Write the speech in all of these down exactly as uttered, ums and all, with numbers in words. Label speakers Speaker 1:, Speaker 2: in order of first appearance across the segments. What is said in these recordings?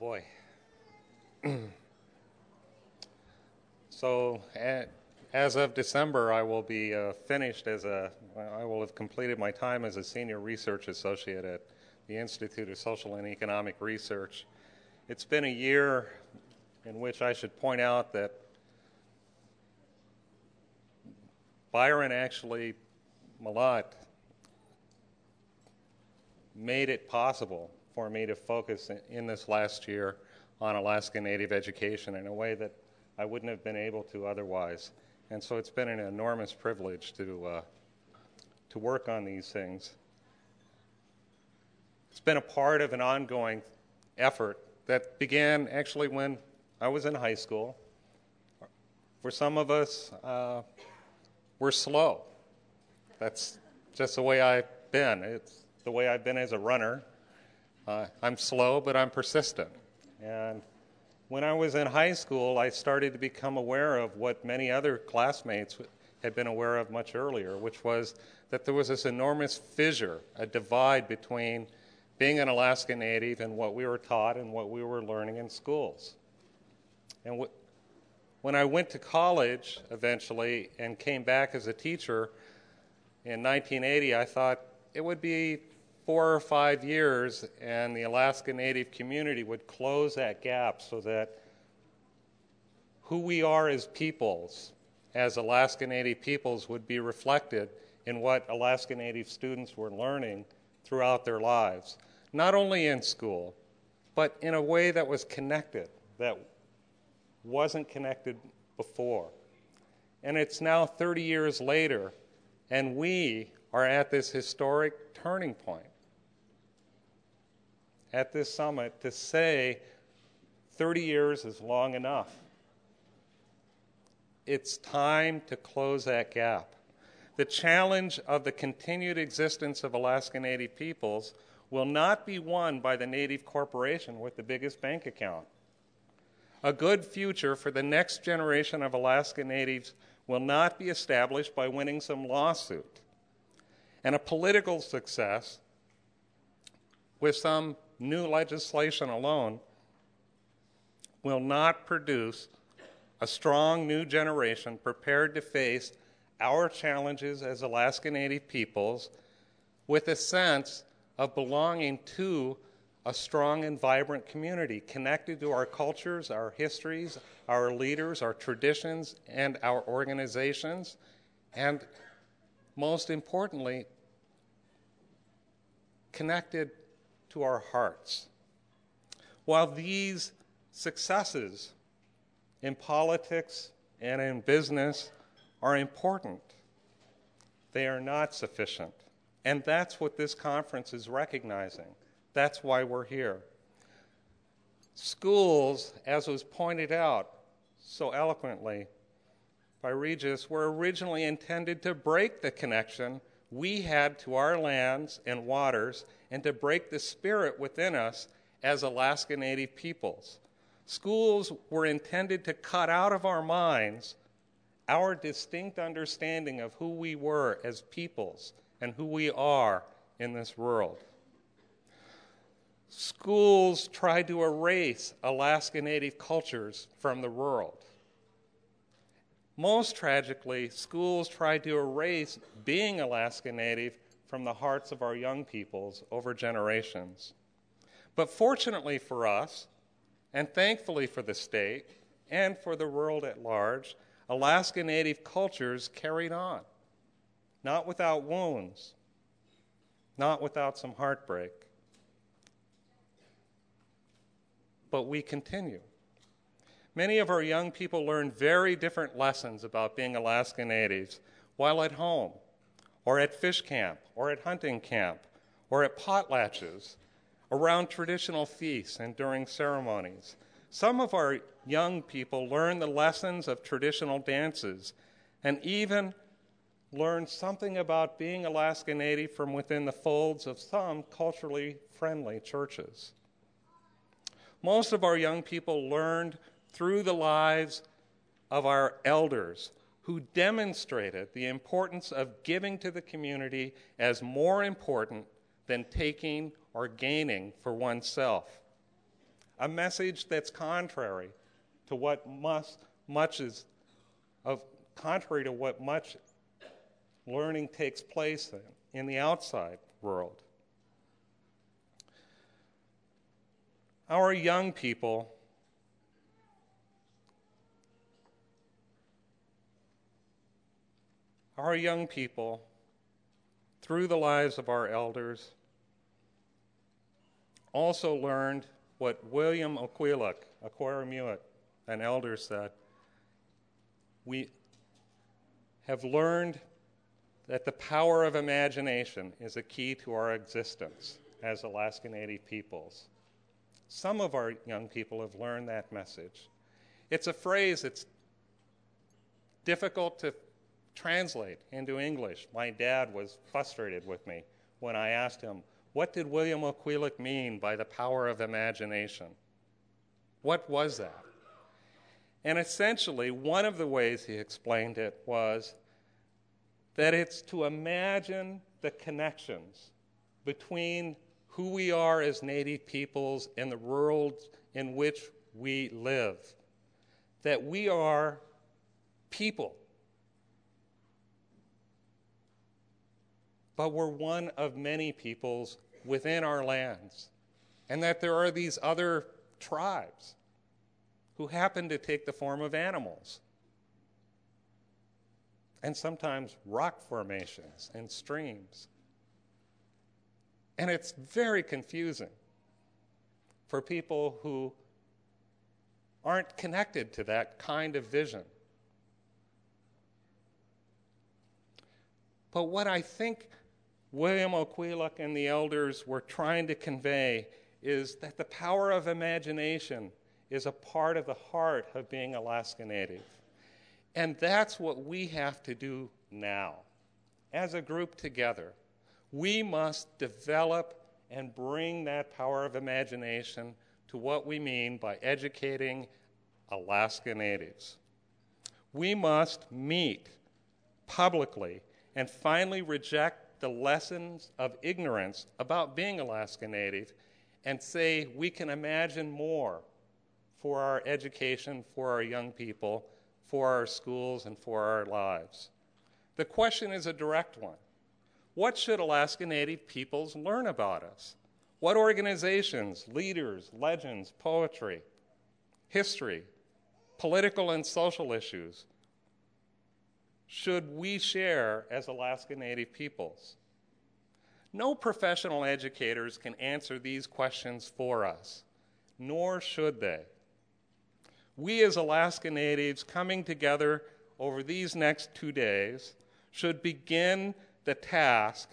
Speaker 1: boy. So, a- as of December, I will be uh, finished as a, I will have completed my time as a senior research associate at the Institute of Social and Economic Research. It's been a year in which I should point out that Byron actually, Malat, made it possible for me to focus in, in this last year on Alaska Native education in a way that I wouldn't have been able to otherwise. And so it's been an enormous privilege to, uh, to work on these things. It's been a part of an ongoing effort that began actually when I was in high school. For some of us, uh, we're slow. That's just the way I've been. It's the way I've been as a runner. Uh, I'm slow, but I'm persistent. And when I was in high school, I started to become aware of what many other classmates had been aware of much earlier, which was that there was this enormous fissure, a divide between being an Alaska Native and what we were taught and what we were learning in schools. And wh- when I went to college eventually and came back as a teacher in nineteen eighty, I thought it would be four or five years and the Alaska Native community would close that gap so that who we are as peoples, as Alaska Native peoples, would be reflected in what Alaska Native students were learning throughout their lives, not only in school, but in a way that was connected, that wasn't connected before. And it's now thirty years later, and we are at this historic turning point at this summit to say thirty years is long enough. It's time to close that gap. The challenge of the continued existence of Alaska Native peoples will not be won by the Native corporation with the biggest bank account. A good future for the next generation of Alaska Natives will not be established by winning some lawsuit. And a political success with some new legislation alone will not produce a strong new generation prepared to face our challenges as Alaska Native peoples with a sense of belonging to a strong and vibrant community connected to our cultures, our histories, our leaders, our traditions, and our organizations, and most importantly, connected to our hearts. While these successes in politics and in business are important, they are not sufficient. And that's what this conference is recognizing. That's why we're here. Schools, as was pointed out so eloquently by Regis, were originally intended to break the connection we had to our lands and waters and to break the spirit within us as Alaska Native peoples. Schools were intended to cut out of our minds our distinct understanding of who we were as peoples and who we are in this world. Schools tried to erase Alaska Native cultures from the world. Most tragically, schools tried to erase being Alaska Native from the hearts of our young peoples over generations. But fortunately for us, and thankfully for the state, and for the world at large, Alaska Native cultures carried on, not without wounds, not without some heartbreak. But we continue. Many of our young people learn very different lessons about being Alaska Natives while at home, or at fish camp, or at hunting camp, or at potlatches, around traditional feasts and during ceremonies. Some of our young people learn the lessons of traditional dances and even learn something about being Alaska Native from within the folds of some culturally friendly churches. Most of our young people learned through the lives of our elders who demonstrated the importance of giving to the community as more important than taking or gaining for oneself. a message that's contrary to what must, much is of contrary to what much learning takes place in, in the outside world. Our young people our young people, through the lives of our elders, also learned what William Oquilloch, Aquaramuit, an elder, said. We have learned that the power of imagination is a key to our existence as Alaska Native peoples. Some of our young people have learned that message. It's a phrase that's difficult to translate into English. My dad was frustrated with me when I asked him, what did William Oquilloch mean by the power of imagination? What was that? And essentially, one of the ways he explained it was that it's to imagine the connections between who we are as Native peoples and the world in which we live. That we are people, but we're one of many peoples within our lands, and that there are these other tribes who happen to take the form of animals, and sometimes rock formations and streams. And it's very confusing for people who aren't connected to that kind of vision. But what I think William Oquilloch and the elders were trying to convey is that the power of imagination is a part of the heart of being Alaska Native. And that's what we have to do now. As a group together, we must develop and bring that power of imagination to what we mean by educating Alaska Natives. We must meet publicly and finally reject the lessons of ignorance about being Alaska Native and say we can imagine more for our education, for our young people, for our schools, and for our lives. The question is a direct one. What should Alaska Native peoples learn about us? What organizations, leaders, legends, poetry, history, political and social issues should we share as Alaska Native peoples? No professional educators can answer these questions for us, nor should they. We as Alaska Natives coming together over these next two days should begin the task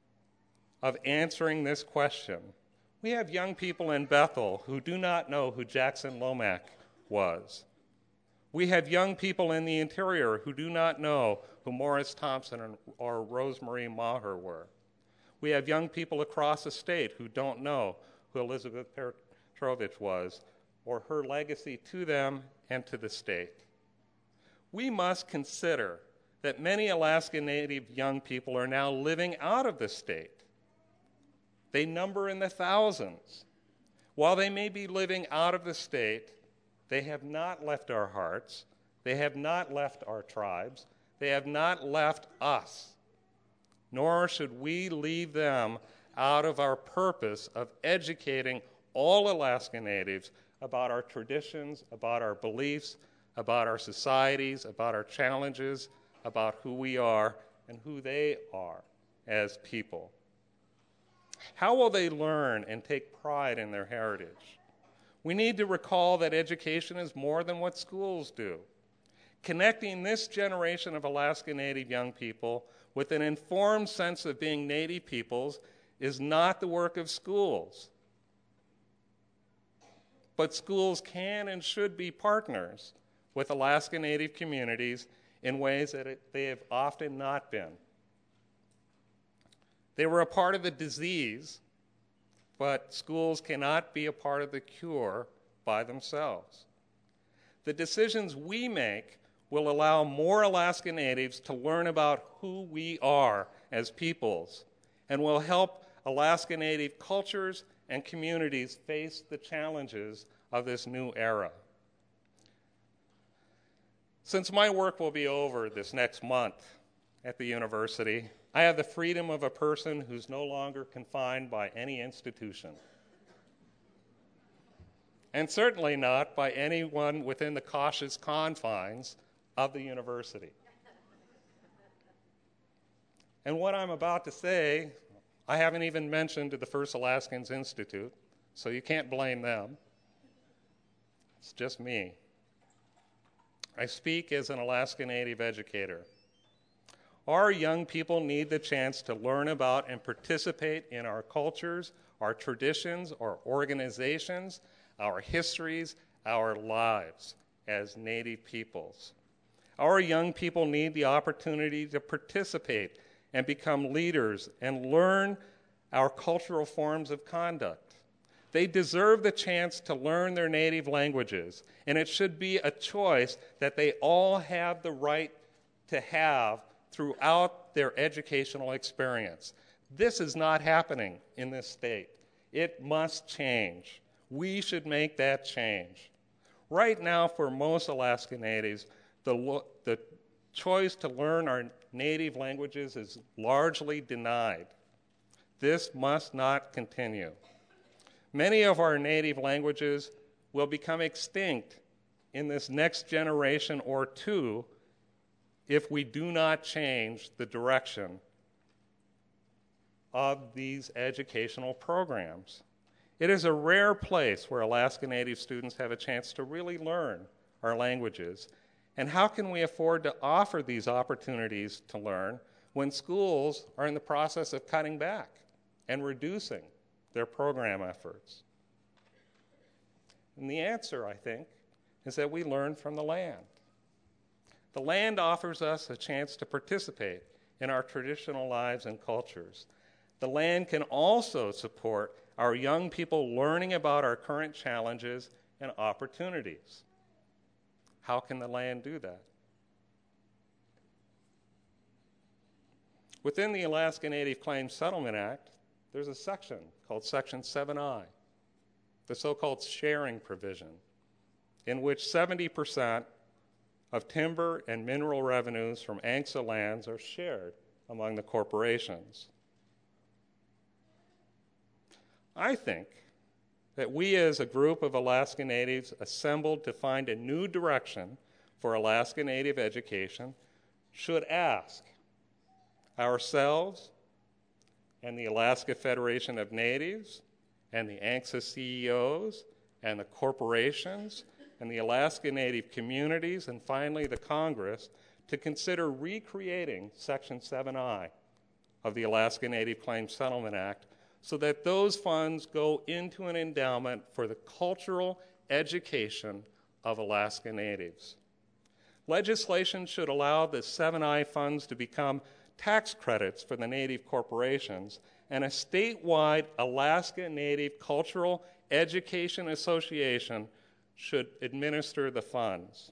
Speaker 1: of answering this question. We have young people in Bethel who do not know who Jackson Lomax was. We have young people in the interior who do not know who Morris Thompson or Rosemary Maher were. We have young people across the state who don't know who Elizabeth Petrovich was or her legacy to them and to the state. We must consider that many Alaska Native young people are now living out of the state. They number in the thousands. While they may be living out of the state, they have not left our hearts. They have not left our tribes. They have not left us. Nor should we leave them out of our purpose of educating all Alaska Natives about our traditions, about our beliefs, about our societies, about our challenges, about who we are and who they are as people. How will they learn and take pride in their heritage? We need to recall that education is more than what schools do. Connecting this generation of Alaska Native young people with an informed sense of being Native peoples is not the work of schools. But schools can and should be partners with Alaska Native communities in ways that it, they have often not been. They were a part of the disease, but schools cannot be a part of the cure by themselves. The decisions we make will allow more Alaska Natives to learn about who we are as peoples and will help Alaska Native cultures and communities face the challenges of this new era. Since my work will be over this next month at the university, I have the freedom of a person who's no longer confined by any institution, and certainly not by anyone within the cautious confines of the university. And what I'm about to say, I haven't even mentioned to the First Alaskans Institute, so you can't blame them. It's just me. I speak as an Alaska Native educator. Our young people need the chance to learn about and participate in our cultures, our traditions, our organizations, our histories, our lives as Native peoples. Our young people need the opportunity to participate and become leaders and learn our cultural forms of conduct. They deserve the chance to learn their native languages, and it should be a choice that they all have the right to have throughout their educational experience. This is not happening in this state. It must change. We should make that change. Right now, for most Alaska Natives, the, the choice to learn our native languages is largely denied. This must not continue. Many of our native languages will become extinct in this next generation or two if we do not change the direction of these educational programs. It is a rare place where Alaska Native students have a chance to really learn our languages. And how can we afford to offer these opportunities to learn when schools are in the process of cutting back and reducing their program efforts? And the answer, I think, is that we learn from the land. The land offers us a chance to participate in our traditional lives and cultures. The land can also support our young people learning about our current challenges and opportunities. How can the land do that? Within the Alaska Native Claims Settlement Act, there's a section called Section seven I, the so-called sharing provision, in which seventy percent of timber and mineral revenues from A N C S A lands are shared among the corporations. I think that we as a group of Alaska Natives assembled to find a new direction for Alaska Native education should ask ourselves and the Alaska Federation of Natives and the A N C S A C E Os and the corporations and the Alaska Native communities and finally the Congress to consider recreating Section seven I of the Alaska Native Claims Settlement Act so that those funds go into an endowment for the cultural education of Alaska Natives. Legislation should allow the seven I funds to become tax credits for the Native corporations, and a statewide Alaska Native Cultural Education Association should administer the funds.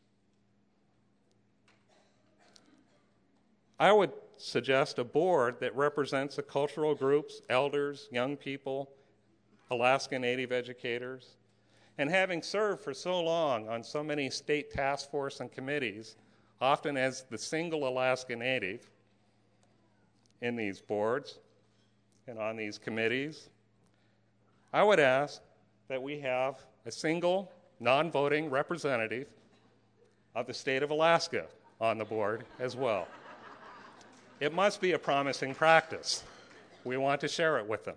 Speaker 1: I would suggest a board that represents the cultural groups, elders, young people, Alaska Native educators. And having served for so long on so many state task force and committees, often as the single Alaska Native in these boards and on these committees, I would ask that we have a single non-voting representative of the state of Alaska on the board as well. It must be a promising practice. We want to share it with them.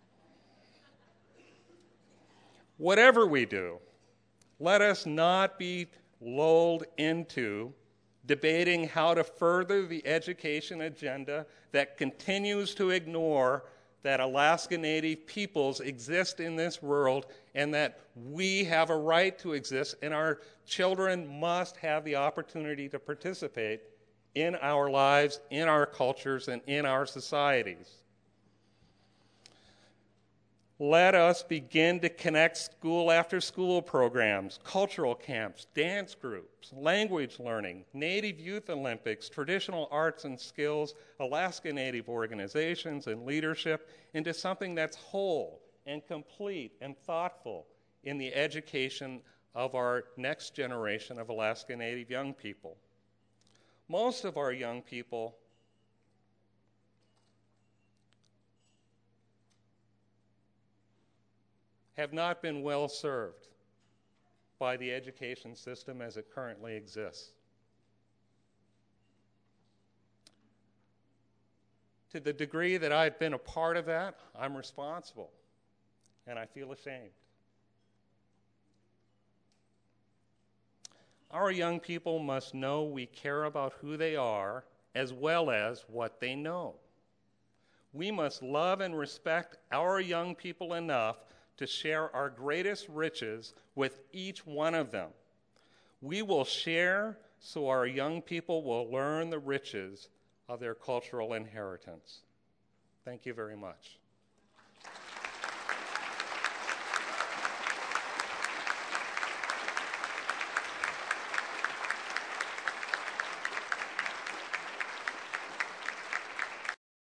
Speaker 1: Whatever we do, let us not be lulled into debating how to further the education agenda that continues to ignore that Alaska Native peoples exist in this world and that we have a right to exist, and our children must have the opportunity to participate in our lives, in our cultures, and in our societies. Let us begin to connect school after school programs, cultural camps, dance groups, language learning, Native Youth Olympics, traditional arts and skills, Alaska Native organizations and leadership into something that's whole and complete and thoughtful in the education of our next generation of Alaska Native young people. Most of our young people have not been well served by the education system as it currently exists. To the degree that I've been a part of that, I'm responsible, and I feel ashamed. Our young people must know we care about who they are as well as what they know. We must love and respect our young people enough to share our greatest riches with each one of them. We will share so our young people will learn the riches of their cultural inheritance. Thank you very much.